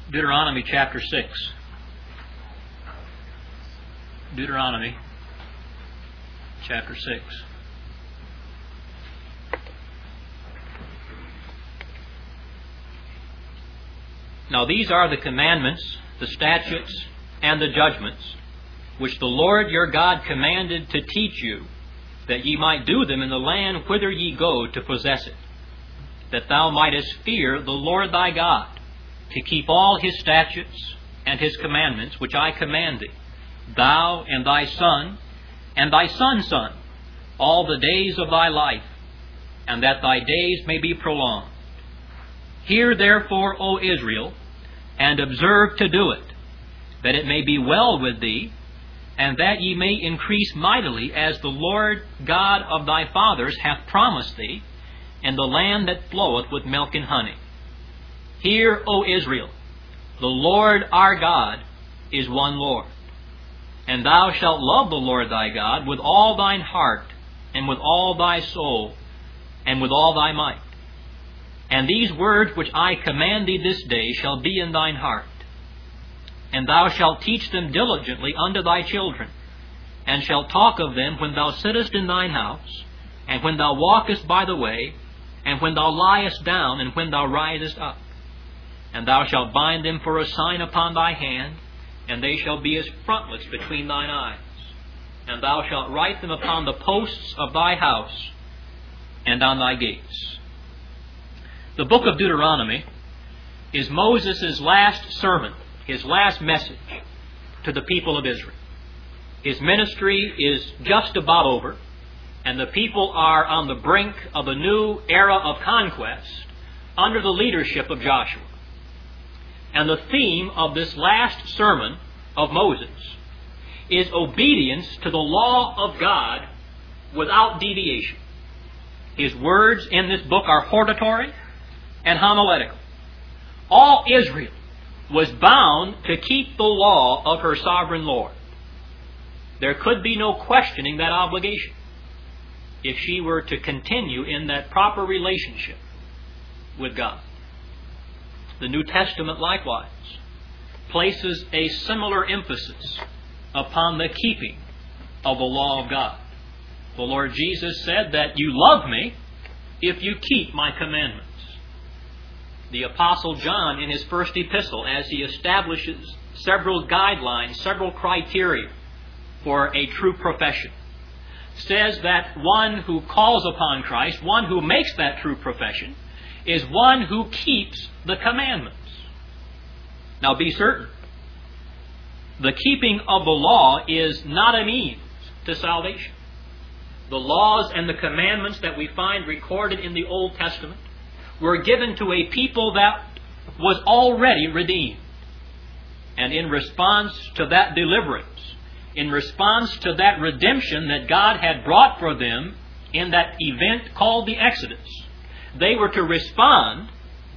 Deuteronomy chapter 6. Deuteronomy chapter 6. Now these are the commandments, the statutes, and the judgments, which the Lord your God commanded to teach you, that ye might do them in the land whither ye go to possess it, that thou mightest fear the Lord thy God, to keep all His statutes and His commandments, which I command thee, thou and thy son, and thy son's son, all the days of thy life, and that thy days may be prolonged. Hear therefore, O Israel, and observe to do it, that it may be well with thee, and that ye may increase mightily, as the Lord God of thy fathers hath promised thee, in the land that floweth with milk and honey. Hear, O Israel, the Lord our God is one Lord. And thou shalt love the Lord thy God with all thine heart, and with all thy soul, and with all thy might. And these words which I command thee this day shall be in thine heart. And thou shalt teach them diligently unto thy children, and shalt talk of them when thou sittest in thine house, and when thou walkest by the way, and when thou liest down, and when thou risest up. And thou shalt bind them for a sign upon thy hand, and they shall be as frontlets between thine eyes. And thou shalt write them upon the posts of thy house, and on thy gates. The book of Deuteronomy is Moses' last sermon, his last message to the people of Israel. His ministry is just about over, and the people are on the brink of a new era of conquest under the leadership of Joshua. And the theme of this last sermon of Moses is obedience to the law of God without deviation. His words in this book are hortatory and homiletical. All Israel was bound to keep the law of her sovereign Lord. There could be no questioning that obligation if she were to continue in that proper relationship with God. The New Testament likewise places a similar emphasis upon the keeping of the law of God. The Lord Jesus said that you love me if you keep my commandments. The Apostle John, in his first epistle, as he establishes several guidelines, several criteria for a true profession, says that one who calls upon Christ, one who makes that true profession, is one who keeps the commandments. Now be certain, the keeping of the law is not a means to salvation. The laws and the commandments that we find recorded in the Old Testament were given to a people that was already redeemed. And in response to that deliverance, in response to that redemption that God had brought for them in that event called the Exodus, they were to respond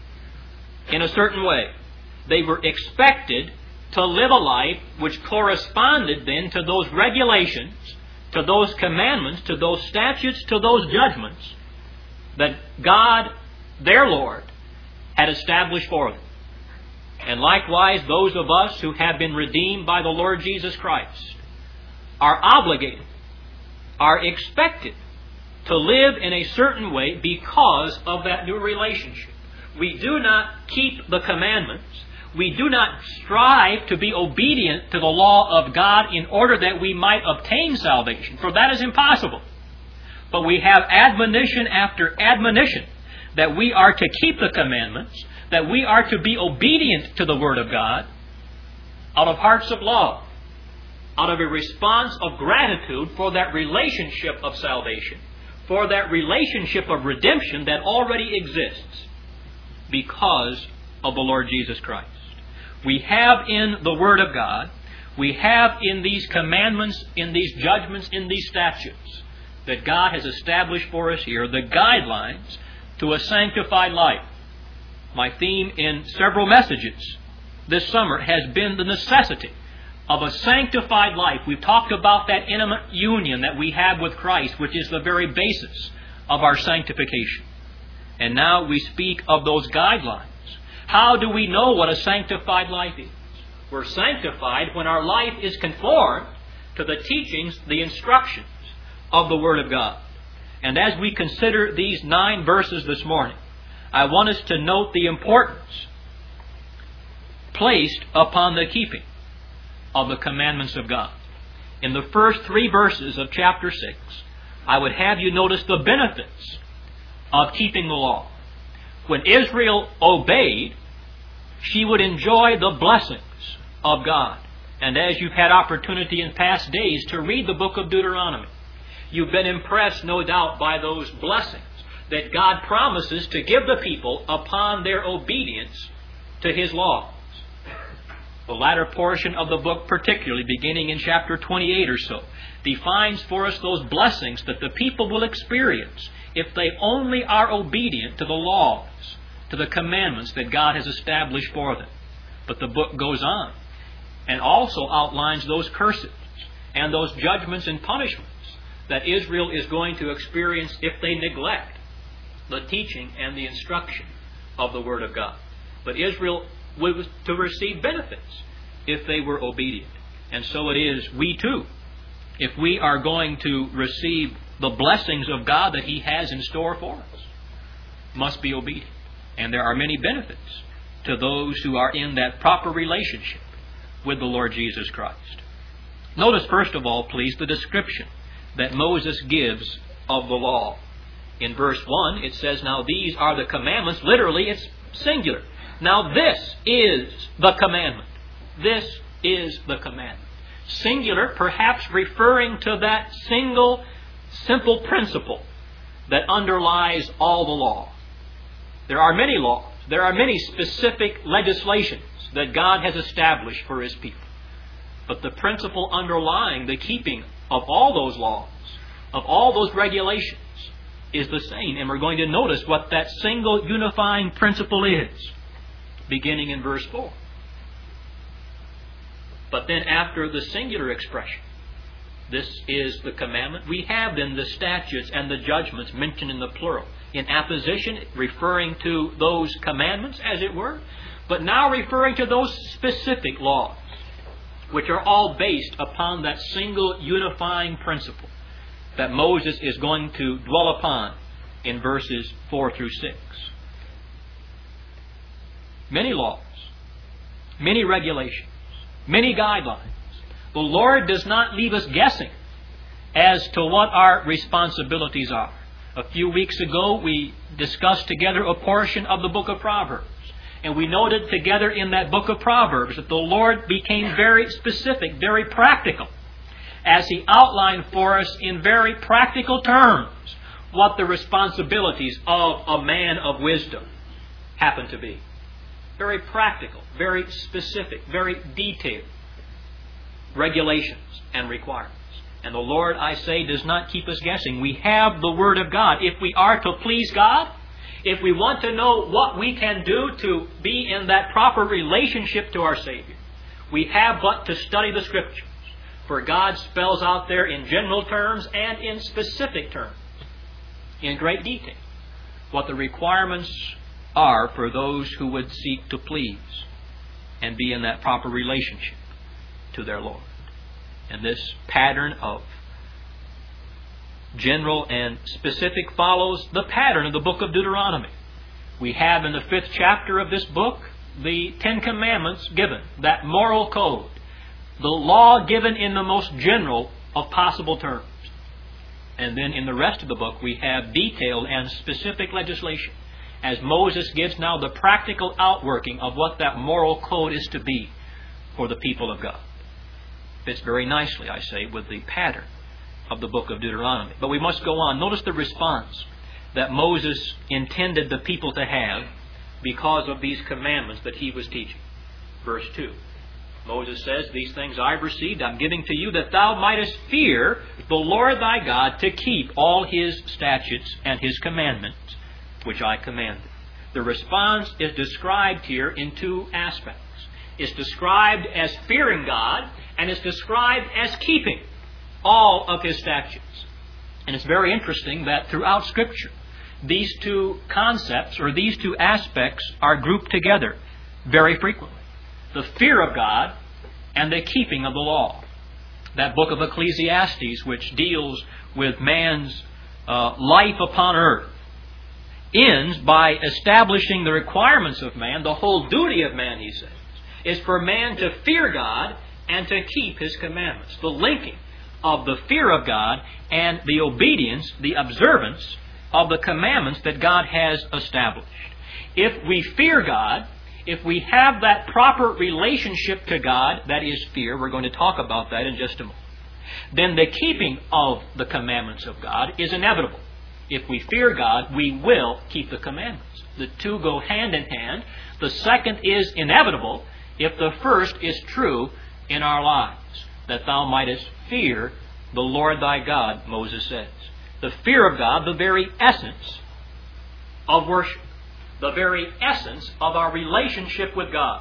in a certain way. They were expected to live a life which corresponded then to those regulations, to those commandments, to those statutes, to those judgments that God, their Lord, had established for them. And likewise, those of us who have been redeemed by the Lord Jesus Christ are obligated, are expected to live in a certain way because of that new relationship. We do not keep the commandments. We do not strive to be obedient to the law of God in order that we might obtain salvation, for that is impossible. But we have admonition after admonition that we are to keep the commandments, that we are to be obedient to the Word of God out of hearts of love, out of a response of gratitude for that relationship of salvation, for that relationship of redemption that already exists because of the Lord Jesus Christ. We have in the Word of God, we have in these commandments, in these judgments, in these statutes that God has established for us here, the guidelines to a sanctified life. My theme in several messages this summer has been the necessity of a sanctified life. We've talked about that intimate union that we have with Christ, which is the very basis of our sanctification. And now we speak of those guidelines How do we know what a sanctified life is? We're sanctified when our life is conformed to the teachings, the instructions of the Word of God. And as we consider these 9 verses this morning, I want us to note the importance placed upon the keeping of the commandments of God. In the first 3 verses of chapter 6, I would have you notice the benefits of keeping the law. When Israel obeyed, she would enjoy the blessings of God. And as you've had opportunity in past days to read the book of Deuteronomy, you've been impressed, no doubt, by those blessings that God promises to give the people upon their obedience to His laws. The latter portion of the book, particularly beginning in chapter 28 or so, defines for us those blessings that the people will experience if they only are obedient to the laws, to the commandments that God has established for them. But the book goes on and also outlines those curses and those judgments and punishments that Israel is going to experience if they neglect the teaching and the instruction of the Word of God. But Israel was to receive benefits if they were obedient. And so it is we too, if we are going to receive the blessings of God that He has in store for us, must be obedient. And there are many benefits to those who are in that proper relationship with the Lord Jesus Christ. Notice first of all, please, the description that Moses gives of the law. In verse 1, it says, "Now these are the commandments." Literally, it's singular. Now this is the commandment. This is the commandment. Singular, perhaps referring to that single, simple principle that underlies all the law. There are many laws. There are many specific legislations that God has established for His people. But the principle underlying the keeping of all those laws, of all those regulations, is the same. And we're going to notice what that single unifying principle is, beginning in verse 4. But then after the singular expression, this is the commandment, we have then the statutes and the judgments mentioned in the plural. In apposition, referring to those commandments, as it were, but now referring to those specific laws, which are all based upon that single unifying principle that Moses is going to dwell upon in verses 4 through 6. Many laws, many regulations, many guidelines. The Lord does not leave us guessing as to what our responsibilities are. A few weeks ago, we discussed together a portion of the book of Proverbs. And we noted together in that book of Proverbs that the Lord became very specific, very practical, as He outlined for us in very practical terms what the responsibilities of a man of wisdom happen to be. Very practical, very specific, very detailed regulations and requirements. And the Lord, I say, does not keep us guessing. We have the Word of God. If we are to please God, if we want to know what we can do to be in that proper relationship to our Savior, we have but to study the Scriptures. For God spells out there in general terms and in specific terms, in great detail, what the requirements are for those who would seek to please and be in that proper relationship to their Lord. And this pattern of general and specific follows the pattern of the book of Deuteronomy. We have in the 5th chapter of this book the 10 Commandments given, that moral code, the law given in the most general of possible terms. And then in the rest of the book we have detailed and specific legislation, as Moses gives now the practical outworking of what that moral code is to be for the people of God. Fits very nicely, I say, with the pattern of the book of Deuteronomy. But we must go on. Notice the response that Moses intended the people to have because of these commandments that he was teaching. Verse 2. Moses says, "These things I've received, I'm giving to you, that thou mightest fear the Lord thy God, to keep all His statutes and His commandments, which I commanded." The response is described here in 2 aspects. It's described as fearing God, and it's described as keeping all of His statutes. And it's very interesting that throughout Scripture, these two concepts or these two aspects are grouped together very frequently. The fear of God and the keeping of the law. That book of Ecclesiastes, which deals with man's life upon earth, ends by establishing the requirements of man. The whole duty of man, he says, is for man to fear God and to keep His commandments. The linking of the fear of God and the obedience, the observance of the commandments that God has established. If we fear God, if we have that proper relationship to God, that is fear, we're going to talk about that in just a moment, then the keeping of the commandments of God is inevitable. If we fear God, we will keep the commandments. The two go hand in hand. The second is inevitable if the first is true in our lives. That thou mightest fear the Lord thy God, Moses says. The fear of God, the very essence of worship. The very essence of our relationship with God.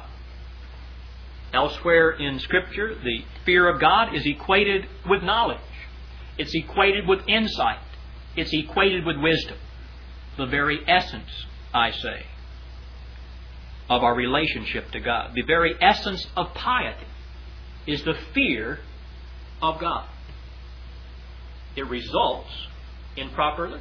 Elsewhere in Scripture, the fear of God is equated with knowledge. It's equated with insight. It's equated with wisdom. The very essence, I say, of our relationship to God. The very essence of piety is the fear of God. It results in proper living.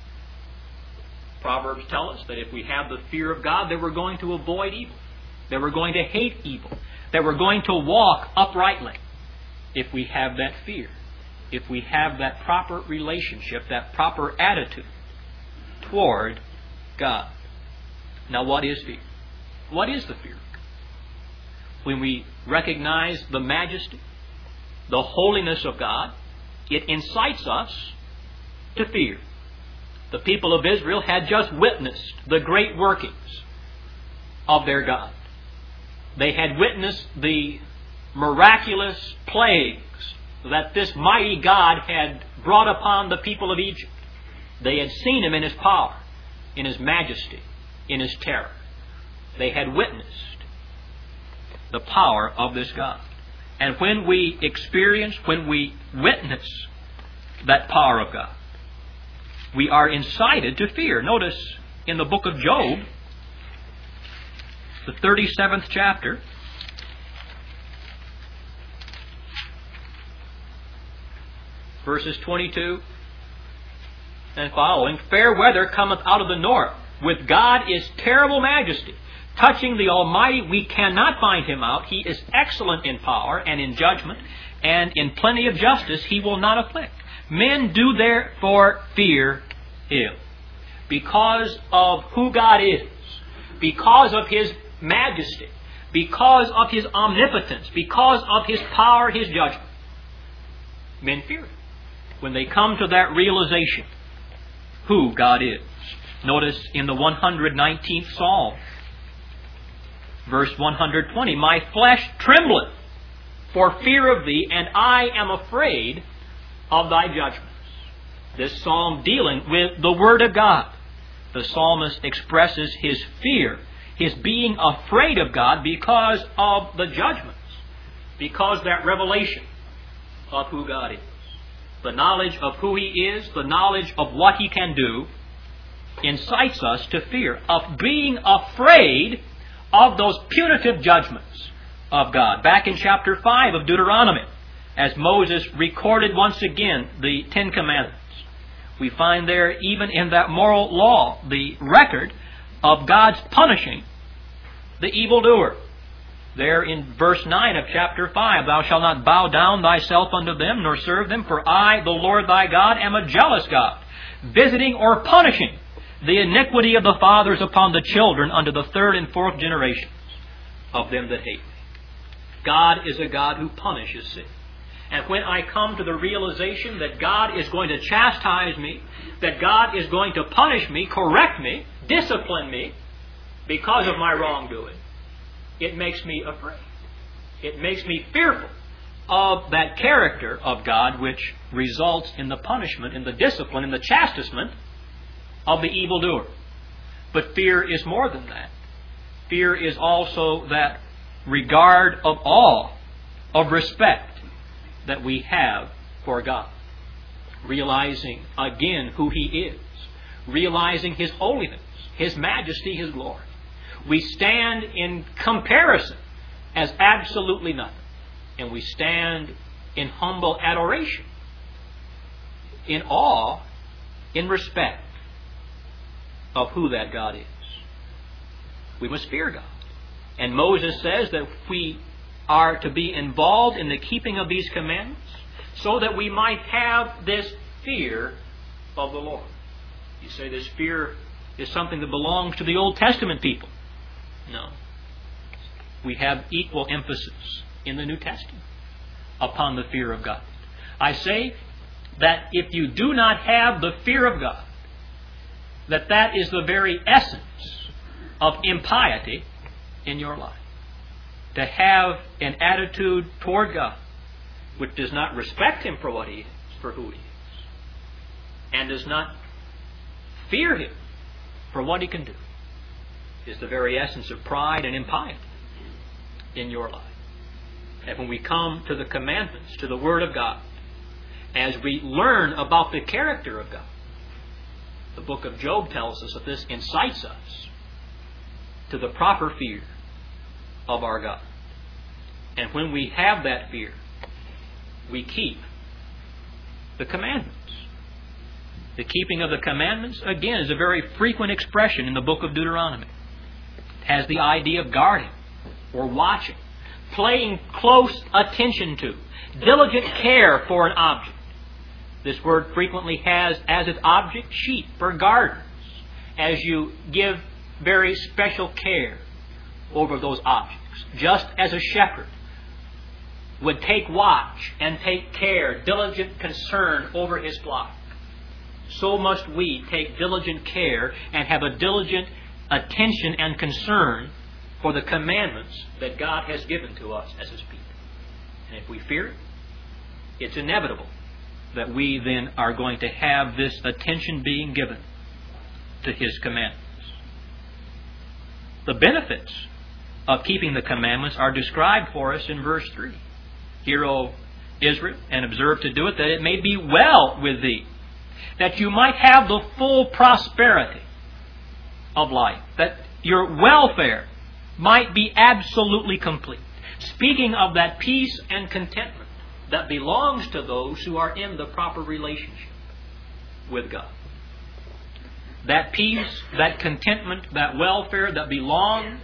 Proverbs tell us that if we have the fear of God, that we're going to avoid evil, that we're going to hate evil, that we're going to walk uprightly. If we have that fear, if we have that proper relationship, that proper attitude toward God. Now, what is fear? What is the fear of God? When we recognize the majesty, the holiness of God, it incites us to fear. The people of Israel had just witnessed the great workings of their God. They had witnessed the miraculous plagues that this mighty God had brought upon the people of Egypt. They had seen Him in His power, in His majesty, in His terror. They had witnessed the power of this God. And when we experience, when we witness that power of God, we are incited to fear. Notice in the book of Job, the 37th chapter, verses 22 and following, fair weather cometh out of the north. With God is terrible majesty. Touching the Almighty, we cannot find Him out. He is excellent in power and in judgment, and in plenty of justice He will not afflict. Men do therefore fear Him. Because of who God is, because of His majesty, because of His omnipotence, because of His power, His judgment, men fear Him. When they come to that realization who God is. Notice in the 119th Psalm, verse 120, my flesh trembleth for fear of Thee, and I am afraid of Thy judgments. This psalm dealing with the Word of God. The psalmist expresses his fear, his being afraid of God because of the judgments, because that revelation of who God is. The knowledge of who He is, the knowledge of what He can do, incites us to fear, of being afraid of those punitive judgments of God. Back in chapter 5 of Deuteronomy, as Moses recorded once again the Ten Commandments, we find there, even in that moral law, the record of God's punishing the evildoer. There in verse 9 of chapter 5, thou shalt not bow down thyself unto them, nor serve them, for I, the Lord thy God, am a jealous God, visiting or punishing the iniquity of the fathers upon the children unto the third and fourth generations of them that hate me. God is a God who punishes sin. And when I come to the realization that God is going to chastise me, that God is going to punish me, correct me, discipline me because of my wrongdoing, it makes me afraid. It makes me fearful of that character of God which results in the punishment, in the discipline, in the chastisement of the evildoer. But fear is more than that. Fear is also that regard of awe, of respect that we have for God. Realizing again who He is. realizing His holiness, His majesty, His glory. We stand in comparison as absolutely nothing. And we stand in humble adoration, in awe, in respect of who that God is. We must fear God. And Moses says that we are to be involved in the keeping of these commandments so that we might have this fear of the Lord. You say this fear is something that belongs to the Old Testament people. No. We have equal emphasis in the New Testament upon the fear of God. I say that if you do not have the fear of God, that is the very essence of impiety in your life. To have an attitude toward God which does not respect Him for what He is, for who He is, and does not fear Him for what He can do, is the very essence of pride and impiety in your life. And when we come to the commandments, to the Word of God, as we learn about the character of God, the book of Job tells us that this incites us to the proper fear of our God. And when we have that fear, we keep the commandments. The keeping of the commandments, again, is a very frequent expression in the book of Deuteronomy. It has the idea of guarding or watching, paying close attention to, diligent care for an object. This word frequently has as its object sheep for gardens, as you give very special care over those objects. Just as a shepherd would take watch and take care, diligent concern over his flock, so must we take diligent care and have a diligent attention and concern for the commandments that God has given to us as His people. And if we fear it, it's inevitable that we then are going to have this attention being given to His commandments. The benefits of keeping the commandments are described for us in verse 3. Hear, O Israel, and observe to do it, that it may be well with thee, that you might have the full prosperity of life, that your welfare might be absolutely complete. Speaking of that peace and contentment that belongs to those who are in the proper relationship with God. That peace, that contentment, that welfare that belongs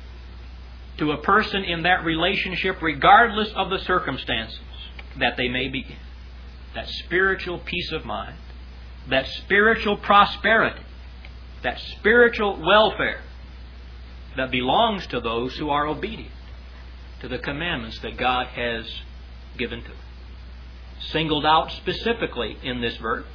to a person in that relationship, regardless of the circumstances that they may be in. That spiritual peace of mind, that spiritual prosperity, that spiritual welfare that belongs to those who are obedient to the commandments that God has given to them. Singled out specifically in this verse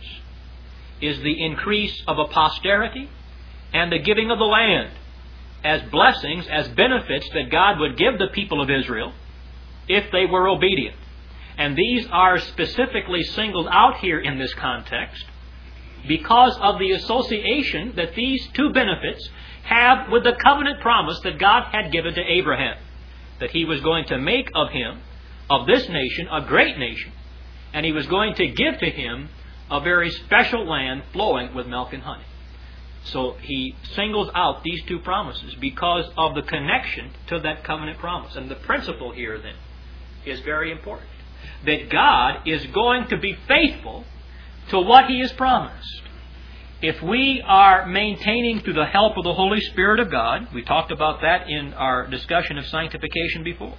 is the increase of a posterity and the giving of the land as blessings, as benefits that God would give the people of Israel if they were obedient. And these are specifically singled out here in this context because of the association that these two benefits have with the covenant promise that God had given to Abraham, that He was going to make of him, of this nation, a great nation, and He was going to give to him a very special land flowing with milk and honey. So He singles out these two promises because of the connection to that covenant promise. And the principle here then is very important. That God is going to be faithful to what He has promised. If we are maintaining through the help of the Holy Spirit of God, we talked about that in our discussion of sanctification before.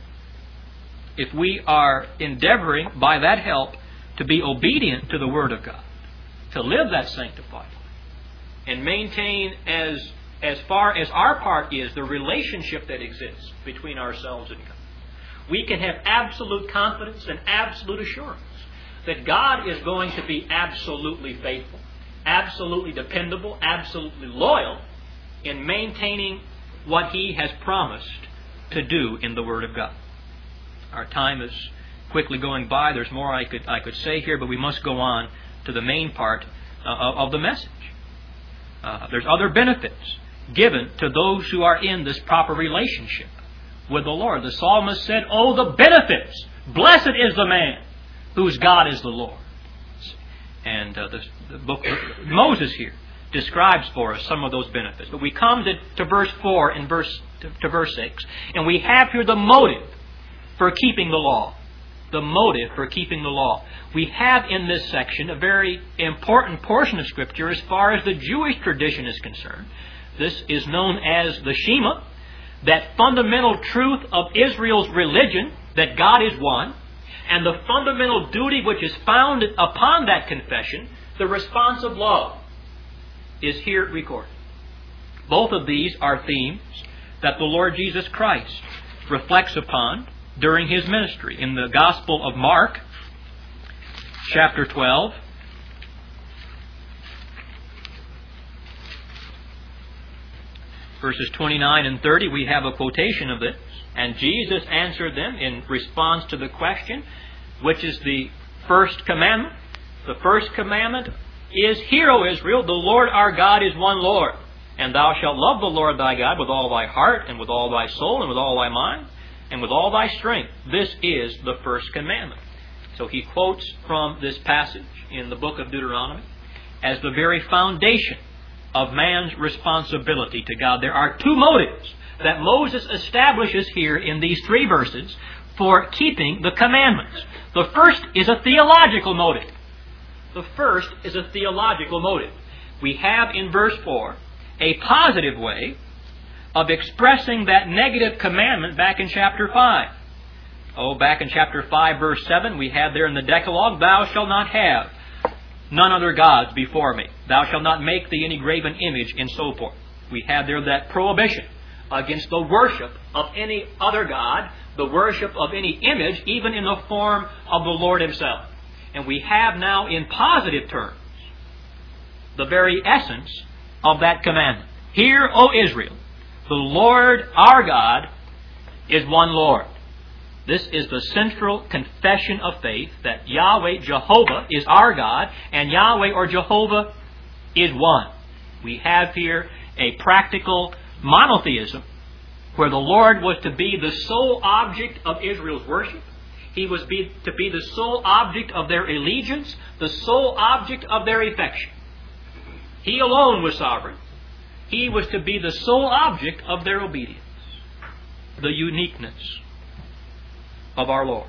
If we are endeavoring by that help to be obedient to the Word of God, to live that sanctified life, and maintain as far as our part is the relationship that exists between ourselves and God, we can have absolute confidence and absolute assurance that God is going to be absolutely faithful, absolutely dependable, absolutely loyal in maintaining what He has promised to do in the Word of God. Our time is quickly going by. There's more I could say here, but we must go on to the main part of the message. There's other benefits given to those who are in this proper relationship with the Lord. The psalmist said, "Oh, the benefits! Blessed is the man whose God is the Lord." And the book of Moses here describes for us some of those benefits. But we come to verse 4 and to verse 6, and we have here the motive for keeping the law. The motive for keeping the law. We have in this section a very important portion of Scripture as far as the Jewish tradition is concerned. This is known as the Shema, that fundamental truth of Israel's religion, that God is one, and the fundamental duty which is founded upon that confession, the response of love, is here recorded. Both of these are themes that the Lord Jesus Christ reflects upon during His ministry. In the Gospel of Mark, chapter 12, verses 29 and 30, we have a quotation of this. And Jesus answered them in response to the question, which is the first commandment. The first commandment is, Hear, O Israel, the Lord our God is one Lord. And thou shalt love the Lord thy God with all thy heart, and with all thy soul, and with all thy mind, and with all thy strength. This is the first commandment. So he quotes from this passage in the book of Deuteronomy as the very foundation of man's responsibility to God. There are two motives that Moses establishes here in these 3 verses for keeping the commandments. The first is a theological motive. The first is a theological motive. We have in verse 4 a positive way of expressing that negative commandment back in chapter 5. Back in chapter 5, verse 7, we have there in the Decalogue, Thou shalt not have none other gods before me. Thou shalt not make thee any graven image, and so forth. We have there that prohibition against the worship of any other god, the worship of any image, even in the form of the Lord Himself. And we have now in positive terms the very essence of that commandment. Hear, O Israel, the Lord our God is one Lord. This is the central confession of faith, that Yahweh, Jehovah, is our God, and Yahweh or Jehovah is one. We have here a practical monotheism, where the Lord was to be the sole object of Israel's worship. He was to be the sole object of their allegiance, the sole object of their affection. He alone was sovereign. He was to be the sole object of their obedience. The uniqueness of our Lord.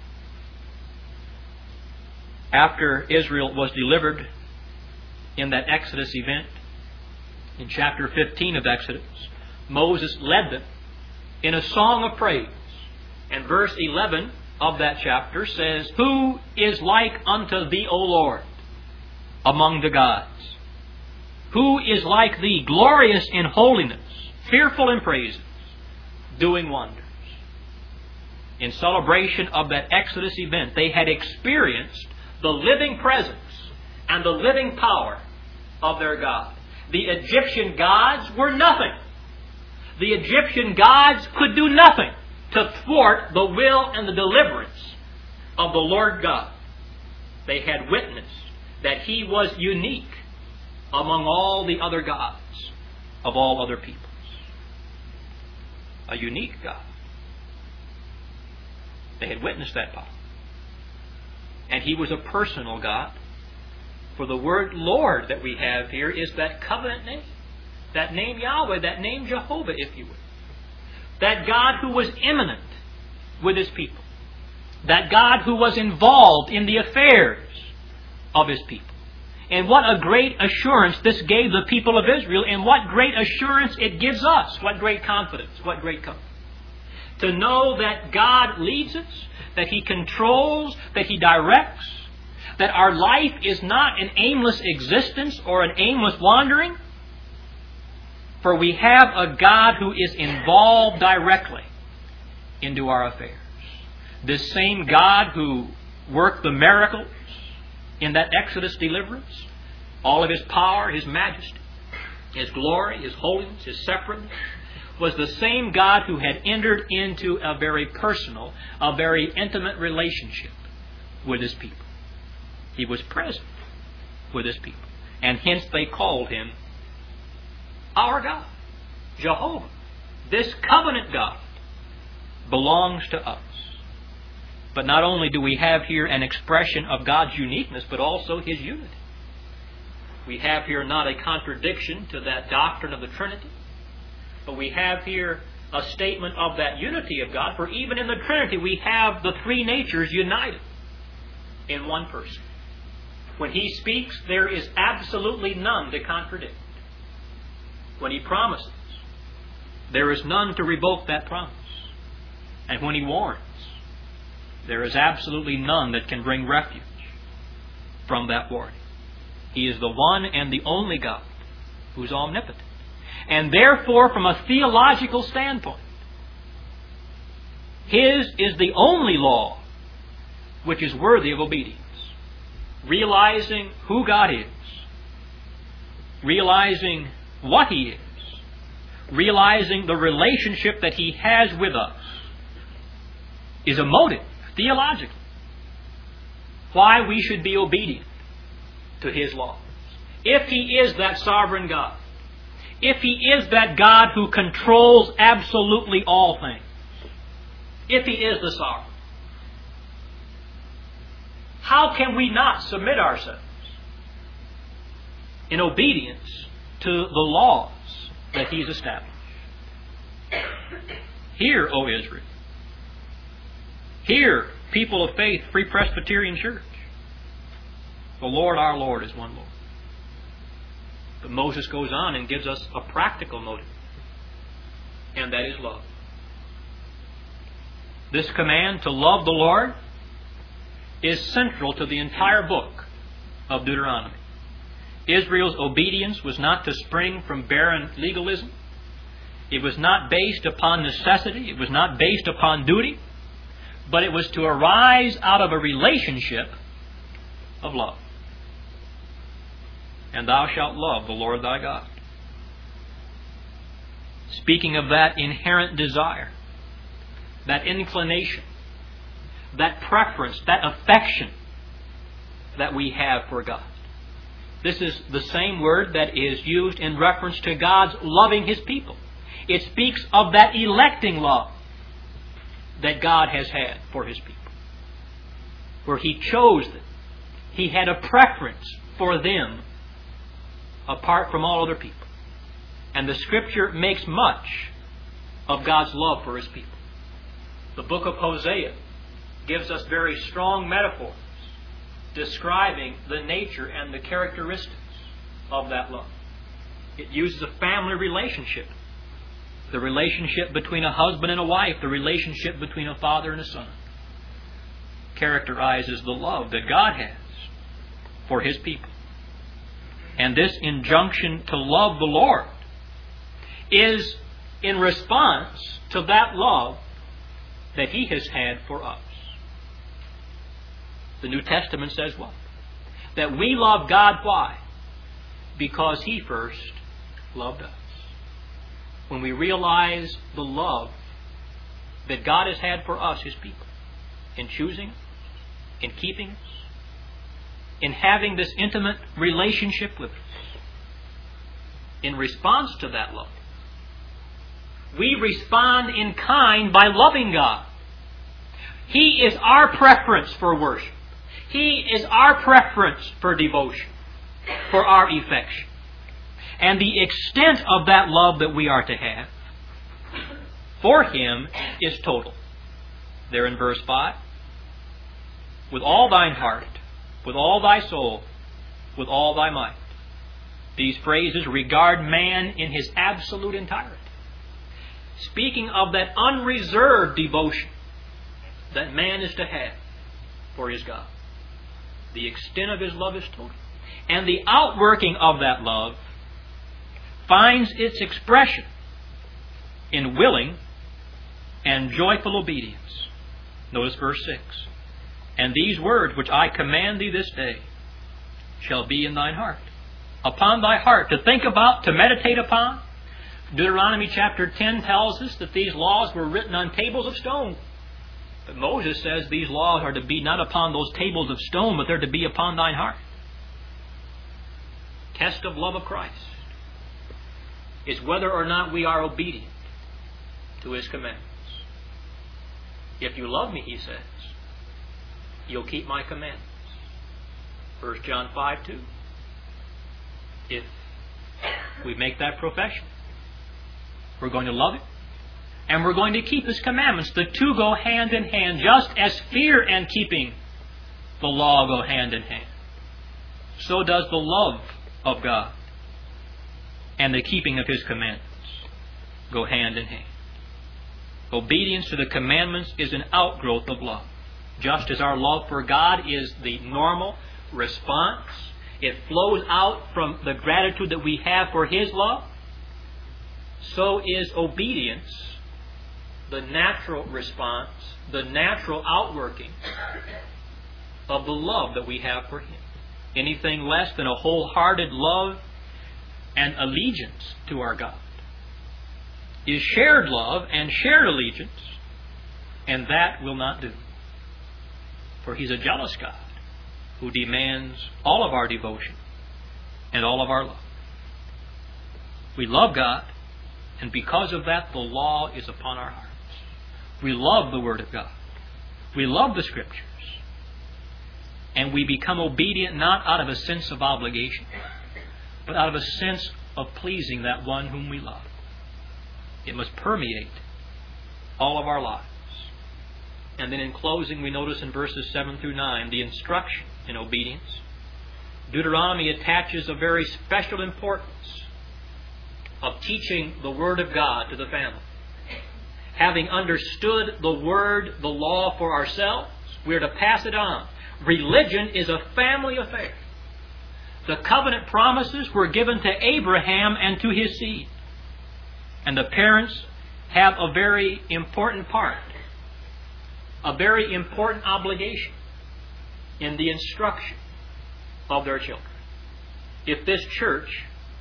After Israel was delivered in that Exodus event, in chapter 15 of Exodus, Moses led them in a song of praise. And verse 11 of that chapter says, Who is like unto thee, O Lord, among the gods? Who is like thee, glorious in holiness, fearful in praises, doing wonders? In celebration of that Exodus event, they had experienced the living presence and the living power of their God. The Egyptian gods were nothing. The Egyptian gods could do nothing to thwart the will and the deliverance of the Lord God. They had witnessed that He was unique among all the other gods of all other peoples. A unique God. They had witnessed that power. And He was a personal God. For the word Lord that we have here is that covenant name. That name Yahweh, that name Jehovah, if you will. That God who was immanent with His people. That God who was involved in the affairs of His people. And what a great assurance this gave the people of Israel, and what great assurance it gives us. What great confidence, what great comfort. To know that God leads us, that He controls, that He directs, that our life is not an aimless existence or an aimless wandering. For we have a God who is involved directly into our affairs. This same God who worked the miracles in that Exodus deliverance, all of His power, His majesty, His glory, His holiness, His separateness, was the same God who had entered into a very personal, a very intimate relationship with His people. He was present with His people. And hence they called Him our God, Jehovah. This covenant God belongs to us. But not only do we have here an expression of God's uniqueness, but also His unity. We have here not a contradiction to that doctrine of the Trinity, but we have here a statement of that unity of God. For even in the Trinity we have the three natures united in one person. When He speaks, there is absolutely none to contradict. When He promises, there is none to revoke that promise. And when He warns, there is absolutely none that can bring refuge from that warning. He is the one and the only God who is omnipotent. And therefore, from a theological standpoint, His is the only law which is worthy of obedience. Realizing who God is, realizing what He is, realizing the relationship that He has with us, is a motive, theologically, why we should be obedient to His laws. If He is that sovereign God, if He is that God who controls absolutely all things, if He is the sovereign, how can we not submit ourselves in obedience to the laws that He's established? Hear, O Israel. Hear, people of faith, Free Presbyterian Church. The Lord our Lord is one Lord. But Moses goes on and gives us a practical motive, and that is love. This command to love the Lord is central to the entire book of Deuteronomy. Israel's obedience was not to spring from barren legalism. It was not based upon necessity. It was not based upon duty. But it was to arise out of a relationship of love. And thou shalt love the Lord thy God. Speaking of that inherent desire, that inclination, that preference, that affection that we have for God. This is the same word that is used in reference to God's loving His people. It speaks of that electing love that God has had for His people, where He chose them. He had a preference for them apart from all other people. And the Scripture makes much of God's love for His people. The book of Hosea gives us very strong metaphors describing the nature and the characteristics of that love. It uses a family relationship, the relationship between a husband and a wife, the relationship between a father and a son. Characterizes the love that God has for His people. And this injunction to love the Lord is in response to that love that He has had for us. The New Testament says what? That we love God. Why? Because He first loved us. When we realize the love that God has had for us, His people, in choosing us, in keeping us, in having this intimate relationship with us, in response to that love, we respond in kind by loving God. He is our preference for worship. He is our preference for devotion, for our affection. And the extent of that love that we are to have for Him is total. There in verse 5. With all thine heart, with all thy soul, with all thy might. These phrases regard man in his absolute entirety. Speaking of that unreserved devotion that man is to have for his God. The extent of his love is total. And the outworking of that love finds its expression in willing and joyful obedience. Notice verse 6. And these words which I command thee this day shall be in thine heart. Upon thy heart, to think about, to meditate upon. Deuteronomy chapter 10 tells us that these laws were written on tables of stone. But Moses says these laws are to be not upon those tables of stone, but they're to be upon thine heart. Test of love of Christ is whether or not we are obedient to His commandments. If you love me, He says, you'll keep my commandments. 1 John 5:2. if we make that profession. We're going to love Him, and we're going to keep His commandments. The two go hand in hand, just as fear and keeping the law go hand in hand. So does the love of God and the keeping of His commandments go hand in hand. Obedience to the commandments is an outgrowth of love. Just as our love for God is the normal response, it flows out from the gratitude that we have for His love, so is obedience the natural response, the natural outworking of the love that we have for Him. Anything less than a wholehearted love and allegiance to our God is shared love and shared allegiance, and that will not do. For He's a jealous God who demands all of our devotion and all of our love. We love God, and because of that, the law is upon our hearts. We love the Word of God. We love the Scriptures. And we become obedient not out of a sense of obligation, but out of a sense of pleasing that one whom we love. It must permeate all of our lives. And then in closing, we notice in verses 7 through 9 the instruction in obedience. Deuteronomy attaches a very special importance of teaching the Word of God to the family. Having understood the Word, the law for ourselves, we are to pass it on. Religion is a family affair. The covenant promises were given to Abraham and to his seed. And the parents have a very important part, a very important obligation in the instruction of their children. If this church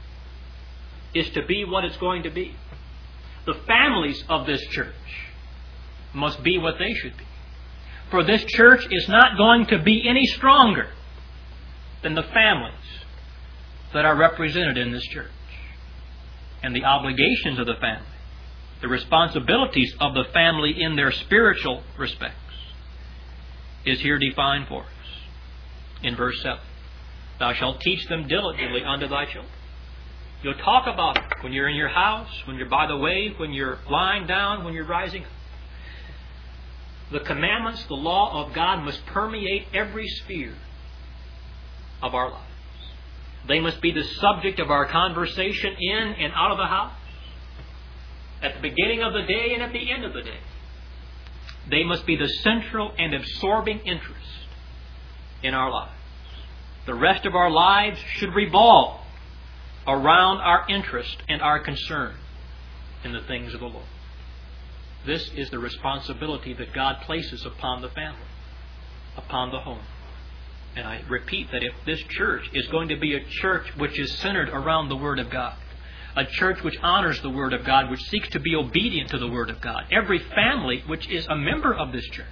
is to be what it's going to be, the families of this church must be what they should be. For this church is not going to be any stronger than the families that are represented in this church. And the obligations of the family, the responsibilities of the family in their spiritual respects, is here defined for us in verse 7. Thou shalt teach them diligently unto thy children. You'll talk about it when you're in your house, when you're by the way, when you're lying down, when you're rising up. The commandments, the law of God must permeate every sphere of our lives. They must be the subject of our conversation in and out of the house, at the beginning of the day and at the end of the day. They must be the central and absorbing interest in our lives. The rest of our lives should revolve around our interest and our concern in the things of the Lord. This is the responsibility that God places upon the family, upon the home. And I repeat that if this church is going to be a church which is centered around the Word of God, a church which honors the Word of God, which seeks to be obedient to the Word of God, every family which is a member of this church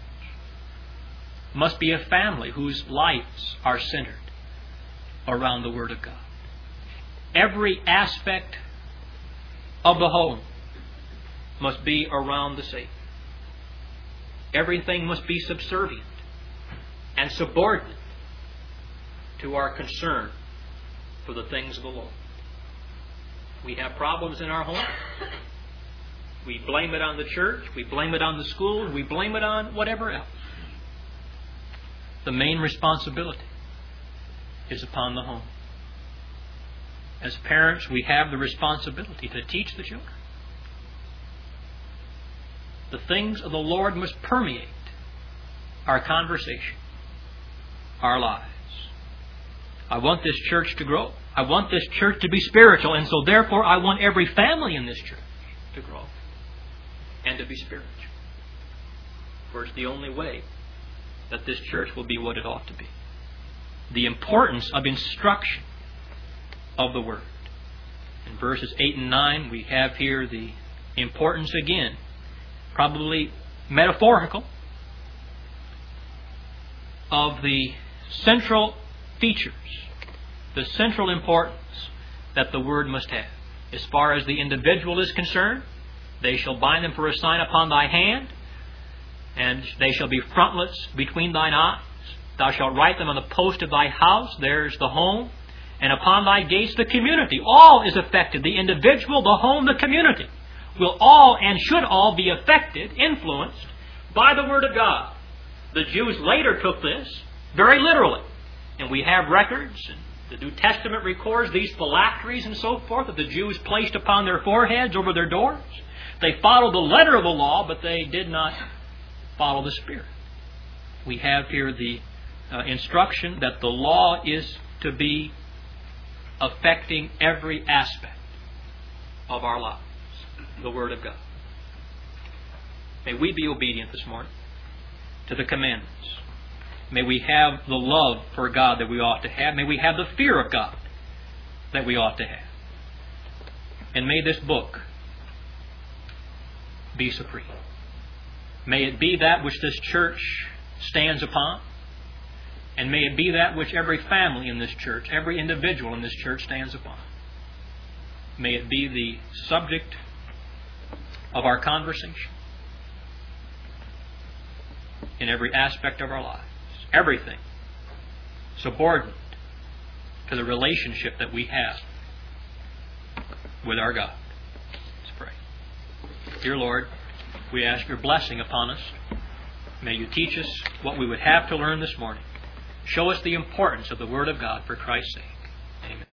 must be a family whose lives are centered around the Word of God. Every aspect of the home must be around the Savior. Everything must be subservient and subordinate to our concern for the things of the Lord. We have problems in our home. We blame it on the church. We blame it on the school. We blame it on whatever else. The main responsibility is upon the home. As parents, we have the responsibility to teach the children. The things of the Lord must permeate our conversation, our lives. I want this church to grow. I want this church to be spiritual, and so therefore I want every family in this church to grow and to be spiritual. For it's the only way that this church will be what it ought to be. The importance of instruction of the Word. In verses 8 and 9, we have here the importance again, probably metaphorical, of the central features, the central importance that the Word must have. As far as the individual is concerned, they shall bind them for a sign upon thy hand, and they shall be frontlets between thine eyes. Thou shalt write them on the post of thy house. There's the home. And upon thy gates the community. All is affected. The individual, the home, the community will all and should all be affected, influenced by the Word of God. The Jews later took this very literally. And we have records, and the New Testament records these phylacteries and so forth that the Jews placed upon their foreheads over their doors. They followed the letter of the law, but they did not follow the Spirit. We have here the instruction that the law is to be affecting every aspect of our lives. The Word of God. May we be obedient this morning to the commandments. May we have the love for God that we ought to have. May we have the fear of God that we ought to have. And may this book be supreme. May it be that which this church stands upon. And may it be that which every family in this church, every individual in this church stands upon. May it be the subject of our conversation in every aspect of our lives. Everything subordinate to the relationship that we have with our God. Let's pray. Dear Lord, we ask your blessing upon us. May you teach us what we would have to learn this morning. Show us the importance of the Word of God for Christ's sake. Amen.